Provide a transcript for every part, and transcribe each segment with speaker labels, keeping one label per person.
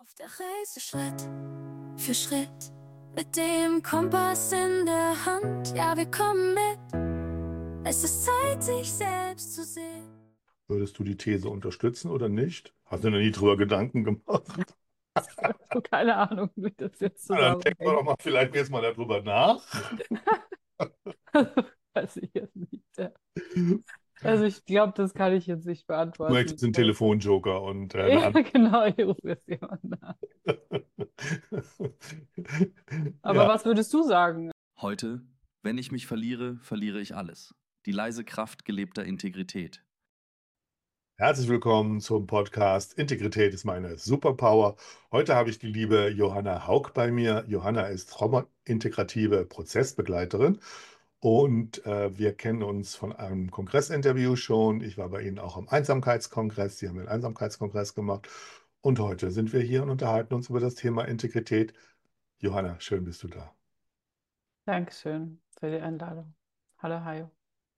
Speaker 1: Auf der Reise Schritt für Schritt, mit dem Kompass in der Hand, ja, wir kommen mit. Es ist Zeit, sich selbst zu sehen.
Speaker 2: Würdest du die These unterstützen oder nicht? Hast du noch nie drüber Gedanken gemacht?
Speaker 3: So, keine Ahnung, wie das jetzt
Speaker 2: Na, dann denken wir
Speaker 3: zusammenhängt.
Speaker 2: doch mal vielleicht jetzt mal darüber nach.
Speaker 3: Weiß ich jetzt nicht. Ja. Also ich glaube, das kann ich jetzt nicht
Speaker 2: Du
Speaker 3: beantworten.
Speaker 2: möchtest einen Telefonjoker und eine
Speaker 3: Ja, genau, ich rufe jetzt jemanden an. Aber
Speaker 2: Ja,
Speaker 3: was würdest du sagen?
Speaker 4: Heute, wenn ich mich verliere, verliere ich alles. Die leise Kraft gelebter Integrität.
Speaker 2: herzlich willkommen zum Podcast Integrität ist meine Superpower. Heute habe ich die liebe Johanna Haug bei mir. Johanna ist traumaintegrative Prozessbegleiterin und wir kennen uns von einem Kongressinterview schon. Ich war bei Ihnen auch am Einsamkeitskongress. Sie haben den Einsamkeitskongress gemacht. Und heute sind wir hier und unterhalten uns über das Thema Integrität. Johanna, schön bist du da.
Speaker 3: Dankeschön für die Einladung. Hallo, Hajo.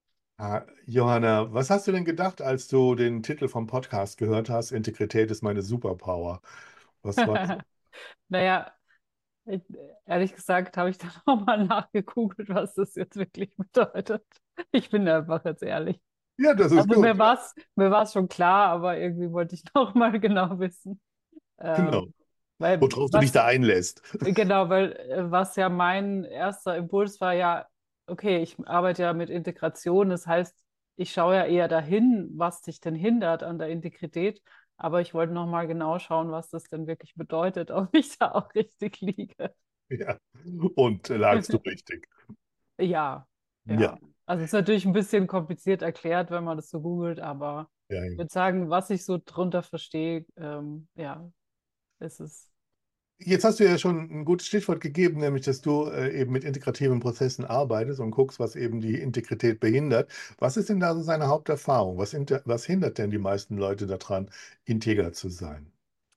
Speaker 2: Johanna, was hast du denn gedacht, als du den Titel vom Podcast gehört hast? Integrität ist meine Superpower. Was war das?
Speaker 3: Naja, ich, ehrlich gesagt habe ich dann auch mal nachgegoogelt, was das jetzt wirklich bedeutet. Ich bin einfach jetzt ehrlich.
Speaker 2: Ja, das ist
Speaker 3: Also
Speaker 2: gut.
Speaker 3: mir war's schon klar, aber irgendwie wollte ich noch mal genau wissen.
Speaker 2: Genau.
Speaker 3: Weil
Speaker 2: Worauf du dich da einlässt.
Speaker 3: genau, weil was ja mein erster Impuls war, ja, okay, ich arbeite ja mit Integration, das heißt, ich schaue ja eher dahin, was dich denn hindert an der Integrität, aber ich wollte noch mal genau schauen, was das denn wirklich bedeutet, ob ich da auch richtig liege.
Speaker 2: Ja. Und lagst du richtig?
Speaker 3: Ja,
Speaker 2: Ja,
Speaker 3: ja. Also es ist natürlich ein bisschen kompliziert erklärt, wenn man das so googelt, aber
Speaker 2: ja,
Speaker 3: ich
Speaker 2: ja.
Speaker 3: würde sagen, was ich so drunter verstehe, ja, ist es.
Speaker 2: Jetzt hast du ja schon ein gutes Stichwort gegeben, nämlich, dass du eben mit integrativen Prozessen arbeitest und guckst, was eben die Integrität behindert. Was ist denn da so seine Haupterfahrung? Was hindert denn die meisten Leute daran, integer zu sein?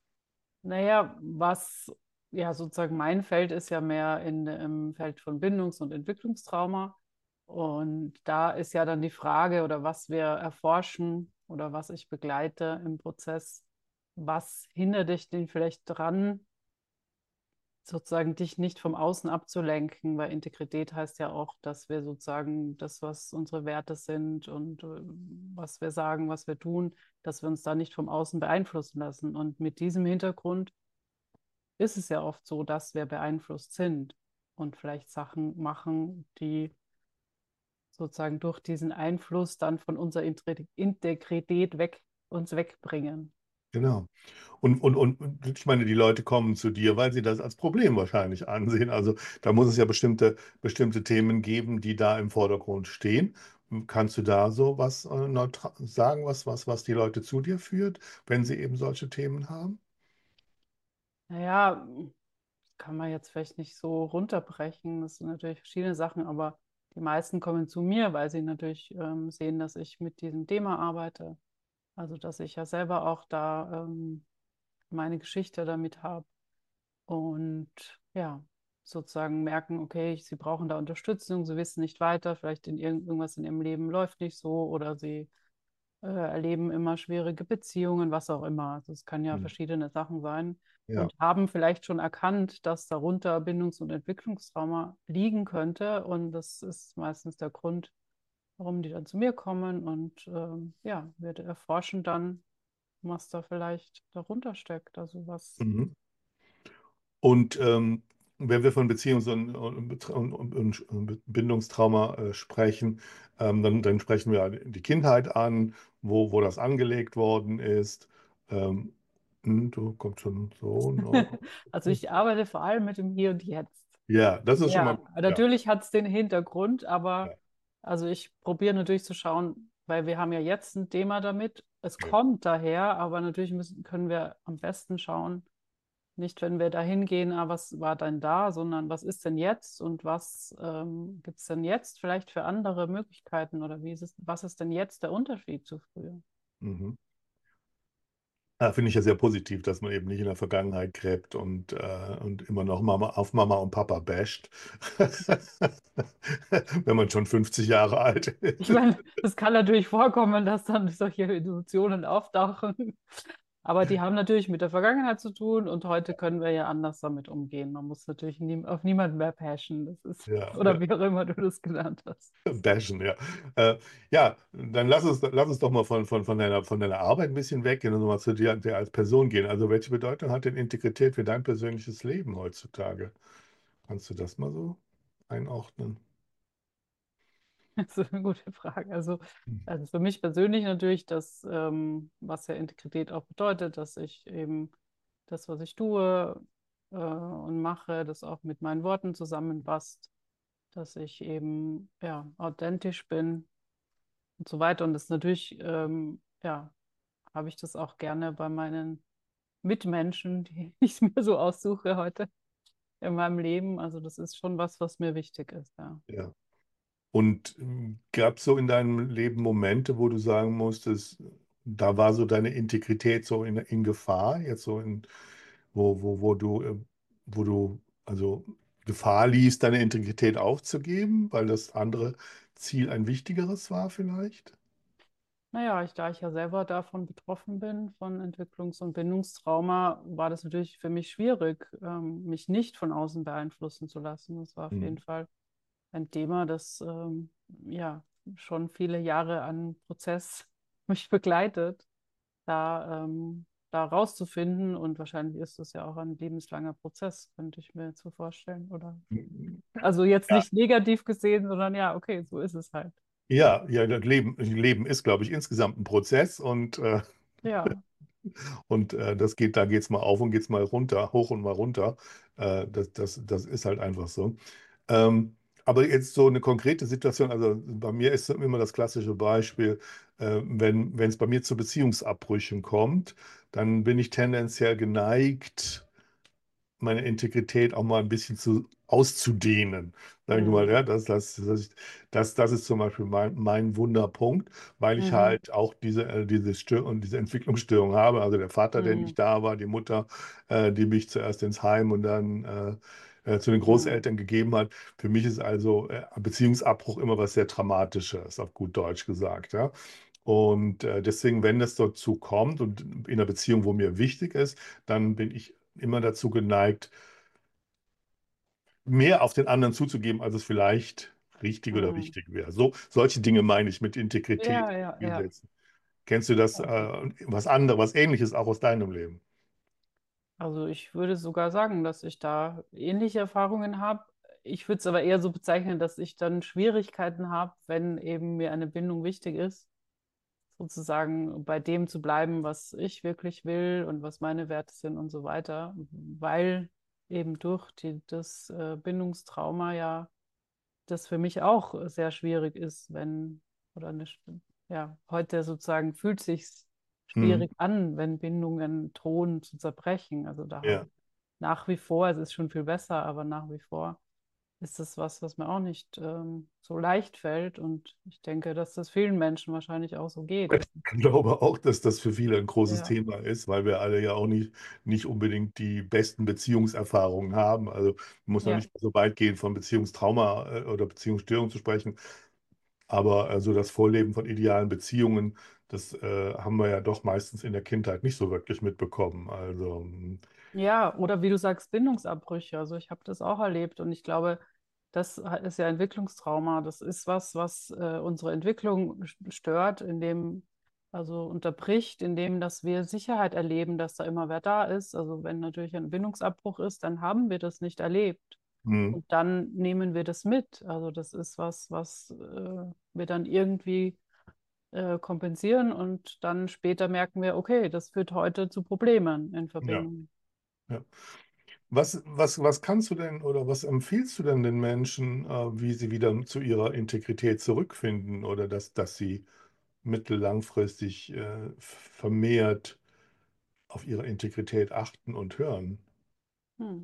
Speaker 3: Naja, was ja sozusagen mein Feld ist ja mehr im Feld von Bindungs- und Entwicklungstrauma. Und da ist ja dann die Frage oder was wir erforschen oder was ich begleite im Prozess, was hindert dich denn vielleicht dran, sozusagen dich nicht vom Außen abzulenken, weil Integrität heißt ja auch, dass wir sozusagen das, was unsere Werte sind und was wir sagen, was wir tun, dass wir uns da nicht vom Außen beeinflussen lassen. Und mit diesem Hintergrund ist es ja oft so, dass wir beeinflusst sind und vielleicht Sachen machen, die sozusagen durch diesen Einfluss dann von unserer Integrität uns wegbringen.
Speaker 2: Genau. Und ich meine, die Leute kommen zu dir, weil sie das als Problem wahrscheinlich ansehen. Also da muss es ja bestimmte Themen geben, die da im Vordergrund stehen. Kannst du da so was sagen, was die Leute zu dir führt, wenn sie eben solche Themen haben?
Speaker 3: Naja, kann man jetzt vielleicht nicht so runterbrechen. Das sind natürlich verschiedene Sachen, aber die meisten kommen zu mir, weil sie natürlich sehen, dass ich mit diesem Thema arbeite. Also, dass ich ja selber auch da meine Geschichte damit habe. Und ja, sozusagen merken, okay, sie brauchen da Unterstützung, sie wissen nicht weiter, vielleicht irgendwas in ihrem Leben läuft nicht so oder sie erleben immer schwierige Beziehungen, was auch immer. Also es kann ja
Speaker 2: Hm.
Speaker 3: verschiedene Sachen sein
Speaker 2: Ja,
Speaker 3: und haben vielleicht schon erkannt, dass darunter Bindungs- und Entwicklungstrauma liegen könnte. Und das ist meistens der Grund, warum die dann zu mir kommen. Und ja, wir erforschen dann, was da vielleicht darunter steckt. Also was.
Speaker 2: mhm. Und wenn wir von und Bindungstrauma sprechen, dann sprechen wir die Kindheit an, wo das angelegt worden ist. Ähm, du kommst schon so. No.
Speaker 3: Also ich arbeite vor allem mit dem Hier und Jetzt.
Speaker 2: Ja, das ist schon mal
Speaker 3: Ja,
Speaker 2: gut. Ja,
Speaker 3: natürlich hat es den Hintergrund, aber
Speaker 2: ja,
Speaker 3: also ich probiere natürlich zu schauen, weil wir haben ja jetzt ein Thema damit. Es
Speaker 2: ja.
Speaker 3: kommt daher, aber natürlich können wir am besten schauen, nicht wenn wir da hingehen, ah, was war denn da, sondern was ist denn jetzt und was gibt es denn jetzt vielleicht für andere Möglichkeiten oder was ist denn jetzt der Unterschied zu früher?
Speaker 2: Mhm. Finde ich ja sehr positiv, dass man eben nicht in der Vergangenheit gräbt und immer noch Mama und Papa basht, wenn man schon 50 Jahre alt
Speaker 3: Ich
Speaker 2: ist.
Speaker 3: meine, es kann natürlich vorkommen, dass dann solche Emotionen auftauchen. Aber die haben natürlich mit der Vergangenheit zu tun und heute können wir ja anders damit umgehen. Man muss natürlich auf niemanden mehr bashen. Das ist,
Speaker 2: Ja, ja.
Speaker 3: oder wie auch immer du das genannt hast.
Speaker 2: Bashen, ja. Ja, dann lass uns doch mal von deiner Arbeit ein bisschen weggehen und mal zu dir als Person gehen. Also welche Bedeutung hat denn Integrität für dein persönliches Leben heutzutage? Kannst du das mal so einordnen?
Speaker 3: Das ist eine gute Frage.
Speaker 2: Hm.
Speaker 3: Also für mich persönlich natürlich das, was ja Integrität auch bedeutet, dass ich eben das, was ich tue und mache, das auch mit meinen Worten zusammenpasst, dass ich eben ja authentisch bin und so weiter. Und das natürlich, ja, habe ich das auch gerne bei meinen Mitmenschen, die ich mir so aussuche heute in meinem Leben. Also das ist schon was, was mir wichtig ist, ja.
Speaker 2: Ja. Und gab es so in deinem Leben Momente, wo du sagen musstest, da war so deine Integrität so in Gefahr, jetzt so wo du also Gefahr liest, deine Integrität aufzugeben, weil das andere Ziel ein wichtigeres war vielleicht?
Speaker 3: Naja, da ich ja selber davon betroffen bin, von Entwicklungs- und Bindungstrauma, war das natürlich für mich schwierig, mich nicht von außen beeinflussen zu lassen. Das war auf
Speaker 2: Hm.
Speaker 3: jeden Fall ein Thema, das ja schon viele Jahre an Prozess mich begleitet, da rauszufinden. Und wahrscheinlich ist das ja auch ein lebenslanger Prozess, könnte ich mir jetzt so vorstellen, oder? Also jetzt
Speaker 2: Ja,
Speaker 3: nicht negativ gesehen, sondern ja, okay, so ist es halt.
Speaker 2: ja, das Leben ist, glaube ich, insgesamt ein Prozess
Speaker 3: Ja.
Speaker 2: da geht es mal auf und geht es mal runter, hoch und mal runter. Das ist halt einfach so. Ähm, aber jetzt so eine konkrete Situation, also bei mir ist immer das klassische Beispiel, wenn es bei mir zu Beziehungsabbrüchen kommt, dann bin ich tendenziell geneigt, meine Integrität auch mal ein bisschen auszudehnen. Sag ich mal,
Speaker 3: Mhm.
Speaker 2: ja, das ist zum Beispiel mein Wunderpunkt, weil ich
Speaker 3: Mhm.
Speaker 2: halt auch diese Entwicklungsstörung habe. Also der Vater, der
Speaker 3: Mhm.
Speaker 2: nicht da war, die Mutter, die mich zuerst ins Heim und dann zu den
Speaker 3: Mhm.
Speaker 2: Großeltern gegeben hat. Für mich ist also Beziehungsabbruch immer was sehr Dramatisches, auf gut Deutsch gesagt, ja. Und deswegen, wenn das dazu kommt und in einer Beziehung, wo mir wichtig ist, dann bin ich immer dazu geneigt, mehr auf den anderen zuzugeben, als es vielleicht richtig oder
Speaker 3: Mhm.
Speaker 2: wichtig wäre. Solche Dinge meine ich mit Integrität
Speaker 3: Ja, ja, ja.
Speaker 2: setzen. Kennst du das, was anderes, was Ähnliches auch aus deinem Leben?
Speaker 3: Also ich würde sogar sagen, dass ich da ähnliche Erfahrungen habe. Ich würde es aber eher so bezeichnen, dass ich dann Schwierigkeiten habe, wenn eben mir eine Bindung wichtig ist, sozusagen bei dem zu bleiben, was ich wirklich will und was meine Werte sind und so weiter, weil eben durch das Bindungstrauma ja das für mich auch sehr schwierig ist, wenn, oder eine, ja, heute sozusagen fühlt sich's
Speaker 2: Hm.
Speaker 3: schwierig an, wenn Bindungen drohen zu zerbrechen. Also da habe
Speaker 2: Ja.
Speaker 3: ich nach wie vor, es ist schon viel besser, aber nach wie vor ist das was, was mir auch nicht so leicht fällt. Und ich denke, dass das vielen Menschen wahrscheinlich auch so geht.
Speaker 2: Ich glaube auch, dass das für viele ein großes
Speaker 3: Ja,
Speaker 2: Thema ist, weil wir alle ja auch nicht unbedingt die besten Beziehungserfahrungen haben. Also muss noch
Speaker 3: ja,
Speaker 2: nicht so weit gehen, von Beziehungstrauma oder Beziehungsstörung zu sprechen. Aber also das Vorleben von idealen Beziehungen, das haben wir ja doch meistens in der Kindheit nicht so wirklich mitbekommen. Also
Speaker 3: ja, oder wie du sagst, Bindungsabbrüche. Also ich habe das auch erlebt und ich glaube, das ist ja Entwicklungstrauma. Das ist was, was unsere Entwicklung stört, also unterbricht, indem dass wir Sicherheit erleben, dass da immer wer da ist. Also wenn natürlich ein Bindungsabbruch ist, dann haben wir das nicht erlebt.
Speaker 2: hm,
Speaker 3: Und dann nehmen wir das mit. Also das ist was, was wir dann irgendwie kompensieren und dann später merken wir, okay, das führt heute zu Problemen in
Speaker 2: ja,
Speaker 3: Verbindung.
Speaker 2: ja. Was kannst du denn oder was empfiehlst du denn den Menschen, wie sie wieder zu ihrer Integrität zurückfinden oder dass sie mittellangfristig vermehrt auf ihre Integrität achten und hören?
Speaker 3: Hm.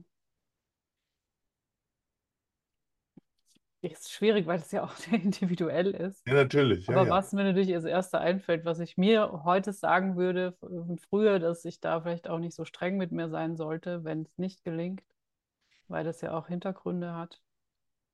Speaker 3: Ist schwierig, weil es ja auch sehr individuell ist.
Speaker 2: Ja, natürlich, ja,
Speaker 3: Aber
Speaker 2: ja.
Speaker 3: was mir natürlich als Erster einfällt, was ich mir heute sagen würde, von früher, dass ich da vielleicht auch nicht so streng mit mir sein sollte, wenn es nicht gelingt, weil das ja auch Hintergründe hat.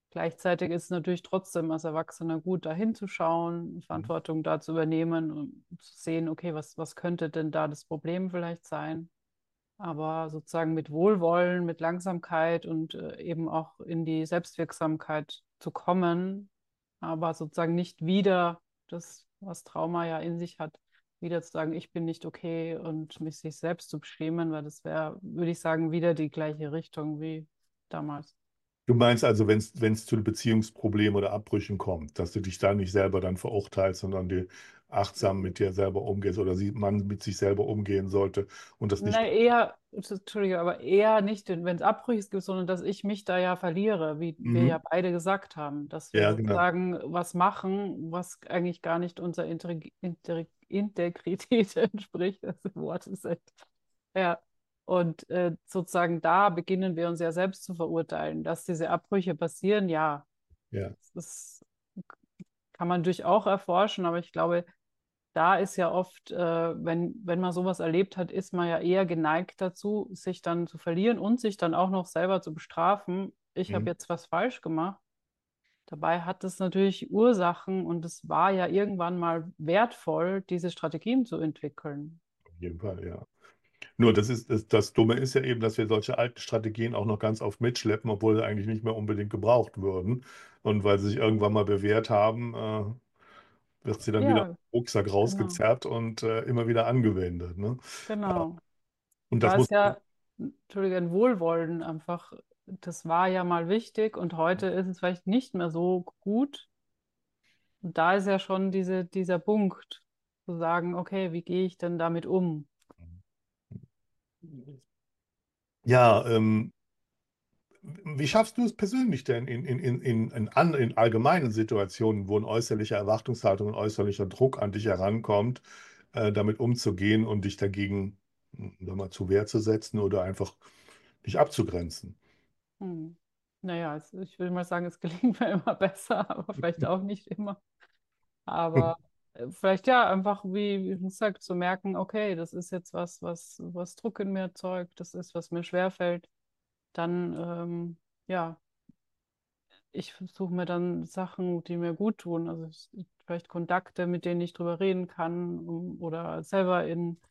Speaker 3: Gleichzeitig ist es natürlich trotzdem als Erwachsener gut, da hinzuschauen, Verantwortung da zu übernehmen und zu sehen, okay, was könnte denn da das Problem vielleicht sein? Aber sozusagen mit Wohlwollen, mit Langsamkeit und eben auch in die Selbstwirksamkeit zu kommen, aber sozusagen nicht wieder das, was Trauma ja in sich hat, wieder zu sagen, ich bin nicht okay und mich sich selbst zu beschämen, weil das wäre, würde ich sagen, wieder die gleiche Richtung wie damals.
Speaker 2: Du meinst also, wenn es zu Beziehungsproblemen oder Abbrüchen kommt, dass du dich da nicht selber dann verurteilst, sondern dir achtsam mit dir selber umgehst oder man mit sich selber umgehen sollte und das nicht.
Speaker 3: Na, eher, Entschuldige, aber eher nicht, wenn es Abbrüche gibt, sondern dass ich mich da ja verliere, wie wir ja
Speaker 2: Mhm.
Speaker 3: beide gesagt haben, dass wir
Speaker 2: Ja, genau.
Speaker 3: sozusagen was machen, was eigentlich gar nicht unserer Integrität entspricht. Das Wort ist echt. Ja. Und sozusagen da beginnen wir uns ja selbst zu verurteilen, dass diese Abbrüche passieren, ja,
Speaker 2: Ja.
Speaker 3: das kann man natürlich auch erforschen, aber ich glaube, da ist ja oft, wenn man sowas erlebt hat, ist man ja eher geneigt dazu, sich dann zu verlieren und sich dann auch noch selber zu bestrafen. Ich habe
Speaker 2: Mhm.
Speaker 3: jetzt was falsch gemacht. Dabei hat es natürlich Ursachen und es war ja irgendwann mal wertvoll, diese Strategien zu entwickeln.
Speaker 2: Auf jeden Fall, ja. Nur das Dumme ist ja eben, dass wir solche alten Strategien auch noch ganz oft mitschleppen, obwohl sie eigentlich nicht mehr unbedingt gebraucht würden. Und weil sie sich irgendwann mal bewährt haben, wird sie dann wieder aus
Speaker 3: Ja,
Speaker 2: dem Rucksack
Speaker 3: genau,
Speaker 2: rausgezerrt und immer wieder angewendet. Ne?
Speaker 3: genau.
Speaker 2: Und das
Speaker 3: Da
Speaker 2: muss.
Speaker 3: ist ja, Entschuldige, ein Wohlwollen einfach, das war ja mal wichtig und heute ist es vielleicht nicht mehr so gut. Und da ist ja schon dieser Punkt, zu sagen, okay, wie gehe ich denn damit um?
Speaker 2: Ja, wie schaffst du es persönlich denn in allgemeinen Situationen, wo ein äußerlicher Erwartungshaltung und äußerlicher Druck an dich herankommt, damit umzugehen und dich dagegen, sag mal, zur Wehr zu setzen oder einfach dich abzugrenzen?
Speaker 3: Hm. Naja, ich will mal sagen, es gelingt mir immer besser, aber vielleicht auch nicht immer. Aber vielleicht ja, einfach wie gesagt, zu merken, okay, das ist jetzt was Druck in mir erzeugt, das ist, was mir schwerfällt. Dann, ja, ich suche mir dann Sachen, die mir gut tun. Also vielleicht Kontakte, mit denen ich drüber reden kann, oder selber in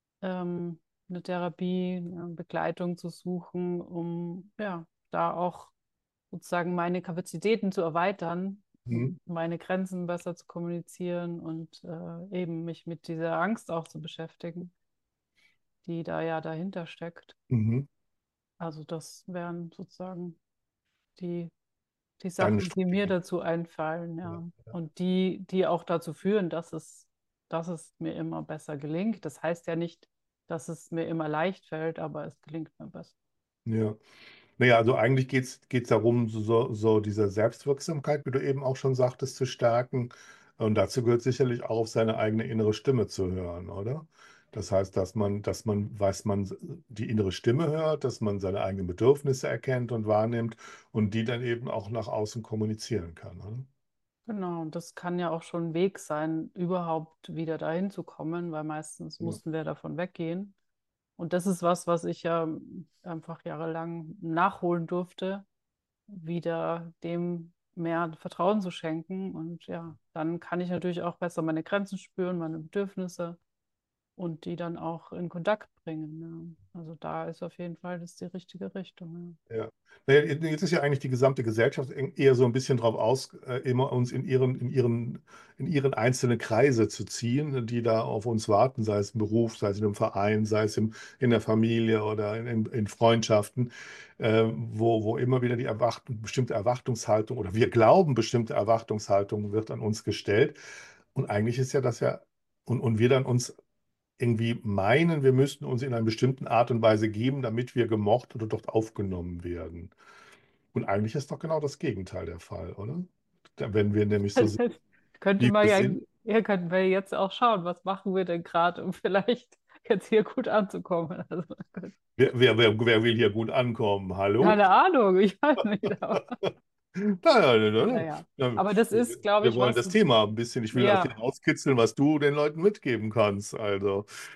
Speaker 3: eine Therapie, eine Begleitung zu suchen, um ja, da auch sozusagen meine Kapazitäten zu erweitern,
Speaker 2: Mhm.
Speaker 3: um meine Grenzen besser zu kommunizieren und eben mich mit dieser Angst auch zu beschäftigen, die da ja dahinter steckt.
Speaker 2: Mhm.
Speaker 3: Also das wären sozusagen die, die
Speaker 2: Deine
Speaker 3: Sachen, die mir
Speaker 2: Strategie.
Speaker 3: dazu einfallen,
Speaker 2: Ja,
Speaker 3: ja.
Speaker 2: ja.
Speaker 3: Und die auch dazu führen, dass es mir immer besser gelingt. Das heißt ja nicht, dass es mir immer leicht fällt, aber es gelingt mir besser.
Speaker 2: Ja. Naja, also eigentlich geht's darum, so diese Selbstwirksamkeit, wie du eben auch schon sagtest, zu stärken. Und dazu gehört sicherlich auch auf seine eigene innere Stimme zu hören, oder? Das heißt, weiß, man die innere Stimme hört, dass man seine eigenen Bedürfnisse erkennt und wahrnimmt und die dann eben auch nach außen kommunizieren kann, oder?
Speaker 3: Genau, und das kann ja auch schon ein Weg sein, überhaupt wieder dahin zu kommen, weil meistens
Speaker 2: Ja.
Speaker 3: mussten wir davon weggehen. Und das ist was ich ja einfach jahrelang nachholen durfte, wieder dem mehr Vertrauen zu schenken. Und ja, dann kann ich natürlich auch besser meine Grenzen spüren, meine Bedürfnisse und die dann auch in Kontakt bringen. Ja. Also da ist auf jeden Fall das die richtige Richtung.
Speaker 2: Ja. Naja, jetzt ist ja eigentlich die gesamte Gesellschaft eher so ein bisschen drauf aus, immer uns in ihren einzelnen Kreise zu ziehen, die da auf uns warten, sei es im Beruf, sei es in einem Verein, sei es in der Familie oder in Freundschaften, wo immer wieder bestimmte Erwartungshaltung oder wir glauben, bestimmte Erwartungshaltung wird an uns gestellt. Und eigentlich ist ja das ja, und wir dann uns irgendwie meinen, wir müssten uns in einer bestimmten Art und Weise geben, damit wir gemocht oder dort aufgenommen werden. Und eigentlich ist doch genau das Gegenteil der Fall, oder? Wenn wir nämlich so sind,
Speaker 3: Könnte
Speaker 2: wie
Speaker 3: man
Speaker 2: wir
Speaker 3: ja,
Speaker 2: sind.
Speaker 3: hier könnten wir jetzt auch schauen, was machen wir denn gerade, um vielleicht jetzt hier gut anzukommen. Also,
Speaker 2: Wer will hier gut ankommen? Hallo?
Speaker 3: keine Ahnung, ich weiß nicht, aber
Speaker 2: Nein, nein, nein, nein.
Speaker 3: naja.
Speaker 2: Nein.
Speaker 3: Aber das ist, glaube
Speaker 2: Wir
Speaker 3: ich,
Speaker 2: wollen
Speaker 3: was,
Speaker 2: das Thema ein bisschen, ich will aus dir
Speaker 3: ja,
Speaker 2: rauskitzeln, was du den Leuten mitgeben kannst. Also,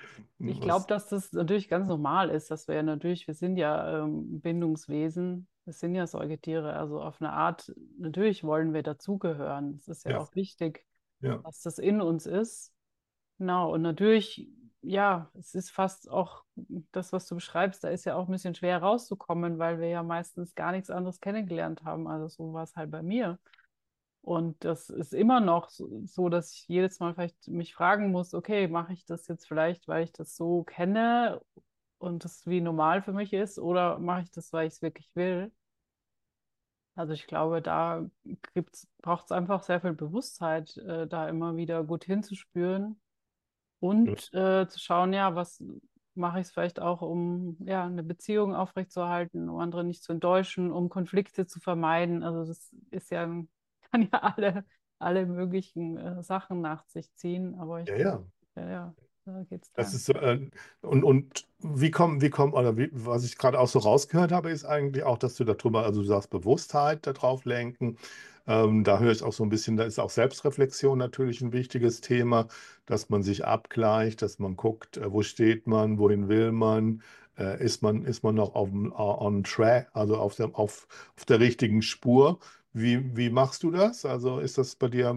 Speaker 3: Ich glaube,
Speaker 2: Was,
Speaker 3: dass das natürlich ganz normal ist, dass wir ja natürlich, wir sind ja Bindungswesen, wir sind ja Säugetiere, also auf eine Art, natürlich wollen wir dazugehören. Es ist ja
Speaker 2: ja,
Speaker 3: auch wichtig,
Speaker 2: ja,
Speaker 3: dass das in uns ist. Genau, und natürlich, ja, es ist fast auch das, was du beschreibst, da ist ja auch ein bisschen schwer rauszukommen, weil wir ja meistens gar nichts anderes kennengelernt haben. Also so war es halt bei mir. Und das ist immer noch so, dass ich jedes Mal vielleicht mich fragen muss, okay, mache ich das jetzt vielleicht, weil ich das so kenne und das wie normal für mich ist, oder mache ich das, weil ich es wirklich will? Also ich glaube, da braucht es einfach sehr viel Bewusstheit, da immer wieder gut hinzuspüren
Speaker 2: ja,
Speaker 3: und zu schauen, ja, was mache ich es vielleicht auch, um ja, eine Beziehung aufrechtzuerhalten, um andere nicht zu enttäuschen, um Konflikte zu vermeiden. Also das ist ja, kann ja alle möglichen Sachen nach sich ziehen, aber ich
Speaker 2: ja,
Speaker 3: glaube,
Speaker 2: ja.
Speaker 3: ja, ja, da geht es
Speaker 2: Das
Speaker 3: lang.
Speaker 2: ist, und oder was ich gerade auch so rausgehört habe, ist eigentlich auch, dass du darüber, also du sagst Bewusstheit darauf lenken. Da höre ich auch so ein bisschen, da ist auch Selbstreflexion natürlich ein wichtiges Thema, dass man sich abgleicht, dass man guckt, wo steht man, wohin will man, ist man noch on track, also auf der richtigen Spur. Wie machst du das? Also ist das bei dir?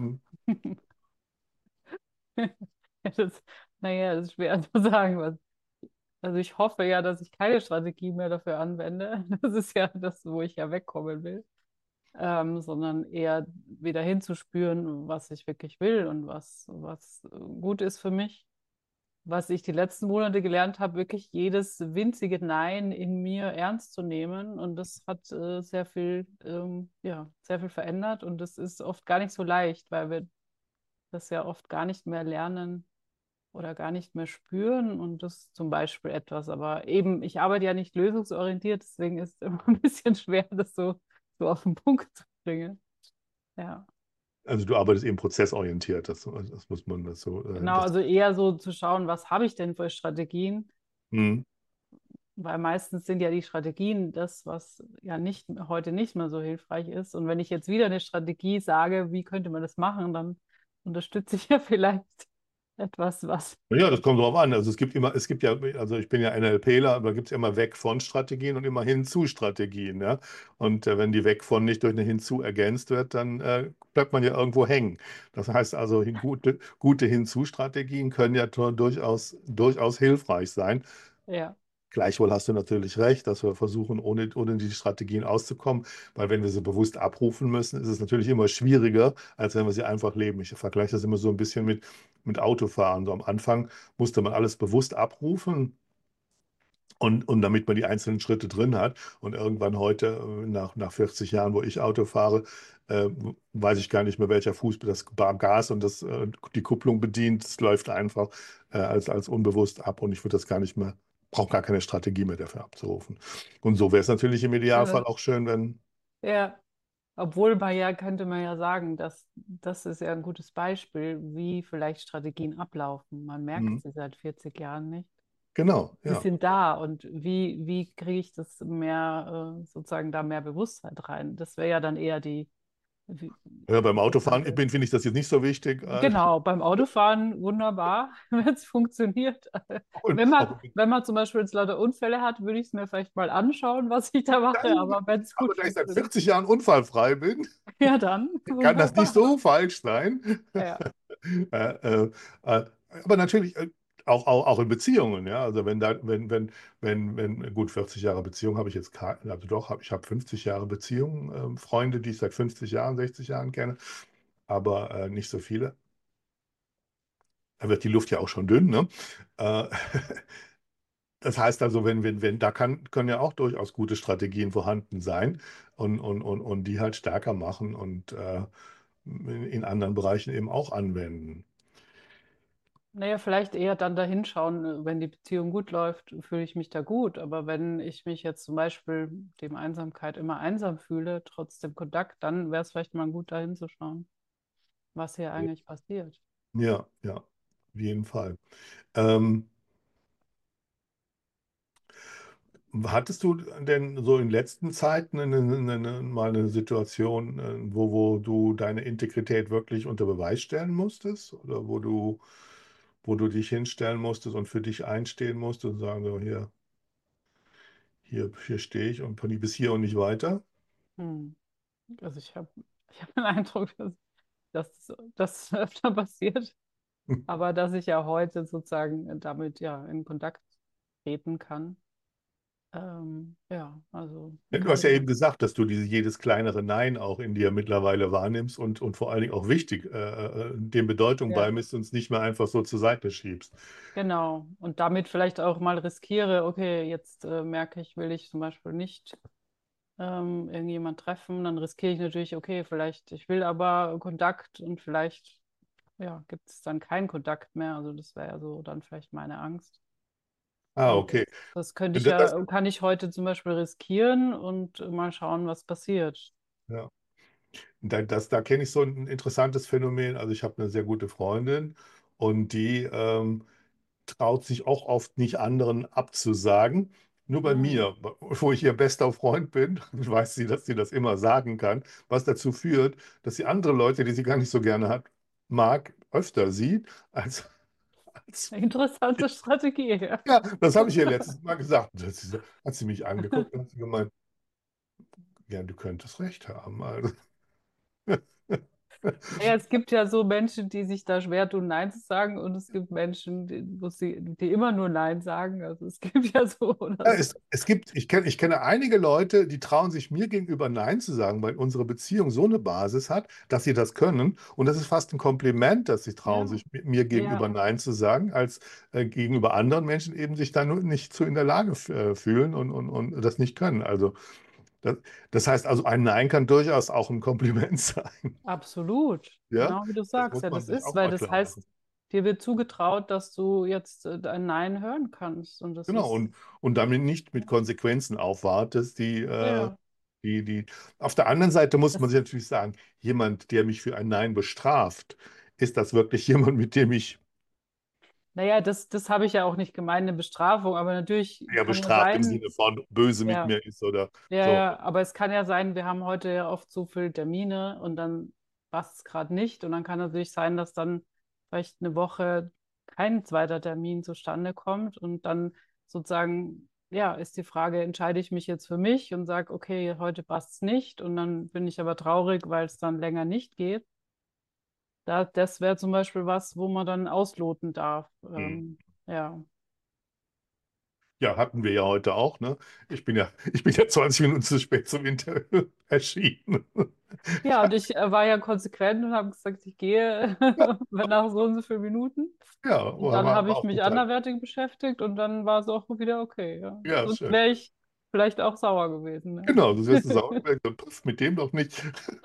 Speaker 3: Ja, naja, das ist schwer zu sagen. Also ich hoffe ja, dass ich keine Strategie mehr dafür anwende. Das ist ja das, wo ich ja wegkommen will. Sondern eher wieder hinzuspüren, was ich wirklich will und was gut ist für mich. Was ich die letzten Monate gelernt habe, wirklich jedes winzige Nein in mir ernst zu nehmen. Und das hat ja, sehr viel verändert. Und das ist oft gar nicht so leicht, weil wir das ja oft gar nicht mehr lernen oder gar nicht mehr spüren. Und das ist zum Beispiel etwas. Aber eben, ich arbeite ja nicht lösungsorientiert, deswegen ist es immer ein bisschen schwer, das so auf den Punkt zu bringen. Ja,
Speaker 2: Also du arbeitest eben prozessorientiert, das muss man das so,
Speaker 3: genau. Also eher so zu schauen, was habe ich denn für Strategien?
Speaker 2: hm.
Speaker 3: Weil meistens sind ja die Strategien das, was ja heute nicht mehr so hilfreich ist. Und wenn ich jetzt wieder eine Strategie sage, wie könnte man das machen, dann unterstütze ich ja vielleicht etwas, was.
Speaker 2: Ja, das kommt drauf an. Also es gibt ja, also ich bin ja NLPler, aber da gibt es ja immer weg von Strategien und immer hin zu Strategien. Ja? Und wenn die weg von nicht durch eine hinzu ergänzt wird, dann bleibt man ja irgendwo hängen. Das heißt also, gute Hinzu-Strategien können ja durchaus hilfreich sein.
Speaker 3: Ja,
Speaker 2: Gleichwohl hast du natürlich recht, dass wir versuchen, ohne die Strategien auszukommen, weil wenn wir sie bewusst abrufen müssen, ist es natürlich immer schwieriger, als wenn wir sie einfach leben. Ich vergleiche das immer so ein bisschen mit Autofahren. So am Anfang musste man alles bewusst abrufen und damit man die einzelnen Schritte drin hat. Und irgendwann heute, nach 40 Jahren, wo ich Auto fahre, äh, weiß ich gar nicht mehr, welcher Fuß das Gas und die Kupplung bedient. Es läuft einfach als unbewusst ab und ich würde das gar nicht mehr, brauche gar keine Strategie mehr dafür abzurufen. Und so wäre es natürlich im Idealfall auch schön, wenn,
Speaker 3: ja. Obwohl könnte man ja sagen, dass das ist ja ein gutes Beispiel, wie vielleicht Strategien ablaufen. Man merkt
Speaker 2: hm,
Speaker 3: sie seit 40 Jahren nicht.
Speaker 2: genau,
Speaker 3: Sie
Speaker 2: ja.
Speaker 3: sind da und wie kriege ich das mehr, sozusagen da mehr Bewusstheit rein? Das wäre ja dann eher wie-
Speaker 2: Ja, beim Autofahren
Speaker 3: interessante.
Speaker 2: finde ich das jetzt nicht so wichtig.
Speaker 3: Genau, beim Autofahren wunderbar, wenn es funktioniert.
Speaker 2: Und auch,
Speaker 3: Wenn man zum Beispiel jetzt lauter Unfälle hat, würde ich es mir vielleicht mal anschauen, was ich da mache, aber wenn es
Speaker 2: aber
Speaker 3: gut
Speaker 2: da ich seit
Speaker 3: funktioniert,
Speaker 2: 40 Jahren unfallfrei bin,
Speaker 3: ja dann,
Speaker 2: kann das nicht
Speaker 3: wunderbar.
Speaker 2: so falsch sein.
Speaker 3: Ja,
Speaker 2: Äh, äh, äh, aber natürlich auch in Beziehungen, ja. Also gut, 40 Jahre Beziehung habe ich jetzt also doch, ich habe 50 Jahre Beziehung, Freunde, die ich seit 50 Jahren, 60 Jahren kenne, aber nicht so viele. Da wird die Luft ja auch schon dünn, ne? Äh, Das heißt also, können ja auch durchaus gute Strategien vorhanden sein und die halt stärker machen und in anderen Bereichen eben auch anwenden.
Speaker 3: naja, vielleicht eher dann dahin schauen, wenn die Beziehung gut läuft, fühle ich mich da gut. Aber wenn ich mich jetzt zum Beispiel dem Einsamkeit immer einsam fühle, trotz dem Kontakt, dann wäre es vielleicht mal gut, da hinzuschauen, was hier eigentlich passiert.
Speaker 2: Ja, ja, auf jeden Fall. Ähm, Hattest du denn so in letzten Zeiten mal eine Situation, wo du deine Integrität wirklich unter Beweis stellen musstest? Oder wo du dich hinstellen musstest und für dich einstehen musstest und sagen, so, hier stehe ich und bis hier und nicht weiter?
Speaker 3: Hm. Also ich hab den Eindruck, dass das öfter passiert, aber dass ich ja heute sozusagen damit ja in Kontakt treten kann. Ja, also
Speaker 2: Ja, du
Speaker 3: kann
Speaker 2: hast ja
Speaker 3: ich.
Speaker 2: eben gesagt, dass du jedes kleinere Nein auch in dir mittlerweile wahrnimmst und vor allen Dingen auch wichtig, dem Bedeutung
Speaker 3: Ja,
Speaker 2: beimisst und es nicht mehr einfach so zur Seite schiebst.
Speaker 3: genau. Und damit vielleicht auch mal riskiere, okay, jetzt merke ich, will ich zum Beispiel nicht irgendjemand treffen, dann riskiere ich natürlich, okay, vielleicht, ich will aber Kontakt und vielleicht, ja, gibt es dann keinen Kontakt mehr. Also das wäre ja so dann vielleicht meine Angst.
Speaker 2: Ah,
Speaker 3: Und
Speaker 2: okay.
Speaker 3: das könnte ich
Speaker 2: Das,
Speaker 3: ja, kann ich heute zum Beispiel riskieren und mal schauen, was passiert.
Speaker 2: ja. Da kenne ich so ein interessantes Phänomen. Also ich habe eine sehr gute Freundin und die traut sich auch oft nicht anderen abzusagen. Nur bei
Speaker 3: Hm.
Speaker 2: mir, wo ich ihr bester Freund bin, weiß sie, dass sie das immer sagen kann, was dazu führt, dass sie andere Leute, die sie gar nicht so gerne mag, öfter sieht als
Speaker 3: Interessante Strategie, ja.
Speaker 2: ja, das habe ich ihr letztes Mal gesagt. Hat sie mich angeguckt und hat sie gemeint, ja, du könntest recht haben. Also,
Speaker 3: Naja, es gibt ja so Menschen, die sich da schwer tun, Nein zu sagen, und es gibt Menschen, die immer nur Nein sagen. Also es gibt ja so oder
Speaker 2: ja,
Speaker 3: so.
Speaker 2: ich kenne einige Leute, die trauen sich mir gegenüber Nein zu sagen, weil unsere Beziehung so eine Basis hat, dass sie das können. Und das ist fast ein Kompliment, dass sie trauen,
Speaker 3: Ja,
Speaker 2: sich mir gegenüber
Speaker 3: ja,
Speaker 2: Nein zu sagen, als gegenüber anderen Menschen eben sich da nur nicht zu in der Lage fühlen und das nicht können. Also das, das heißt also, ein Nein kann durchaus auch ein Kompliment sein.
Speaker 3: absolut.
Speaker 2: Ja,
Speaker 3: Genau wie du
Speaker 2: das
Speaker 3: sagst.
Speaker 2: muss
Speaker 3: Ja,
Speaker 2: man
Speaker 3: das
Speaker 2: sich
Speaker 3: ist,
Speaker 2: auch
Speaker 3: weil
Speaker 2: mal
Speaker 3: das
Speaker 2: klar machen.
Speaker 3: heißt, dir wird zugetraut, dass du jetzt ein Nein hören kannst. Und das
Speaker 2: Genau,
Speaker 3: ist,
Speaker 2: und damit nicht mit Konsequenzen aufwartest,
Speaker 3: ja,
Speaker 2: die. Auf der anderen Seite muss man
Speaker 3: das,
Speaker 2: sich natürlich sagen, jemand, der mich für ein Nein bestraft, ist das wirklich jemand, mit dem ich
Speaker 3: naja, das habe ich ja auch nicht gemeint, eine Bestrafung, aber natürlich
Speaker 2: eher
Speaker 3: kann ja
Speaker 2: bestraft im
Speaker 3: sein,
Speaker 2: Sinne von böse mit
Speaker 3: ja.
Speaker 2: mir ist oder
Speaker 3: Ja,
Speaker 2: so.
Speaker 3: ja, aber es kann ja sein, wir haben heute ja oft so viele Termine und dann passt es gerade nicht. Und dann kann natürlich sein, dass dann vielleicht eine Woche kein zweiter Termin zustande kommt. Und dann sozusagen, ja, ist die Frage, entscheide ich mich jetzt für mich und sage, okay, heute passt es nicht. Und dann bin ich aber traurig, weil es dann länger nicht geht. Das wäre zum Beispiel was, wo man dann ausloten darf.
Speaker 2: Hm.
Speaker 3: Ja.
Speaker 2: Ja, hatten wir ja heute auch, ne? Ich bin ja 20 Minuten zu spät zum Interview erschienen.
Speaker 3: Ja, und ich war ja konsequent und habe gesagt, ich gehe nach so und so vielen Minuten.
Speaker 2: Ja,
Speaker 3: Und
Speaker 2: war,
Speaker 3: dann
Speaker 2: war
Speaker 3: habe
Speaker 2: war
Speaker 3: ich
Speaker 2: auch
Speaker 3: mich
Speaker 2: total.
Speaker 3: anderweitig beschäftigt und dann war es auch wieder okay. Ja.
Speaker 2: Ja,
Speaker 3: Sonst
Speaker 2: schön.
Speaker 3: wäre ich vielleicht auch sauer gewesen. Ne?
Speaker 2: Genau, du wirst es auch puff, mit dem doch nicht.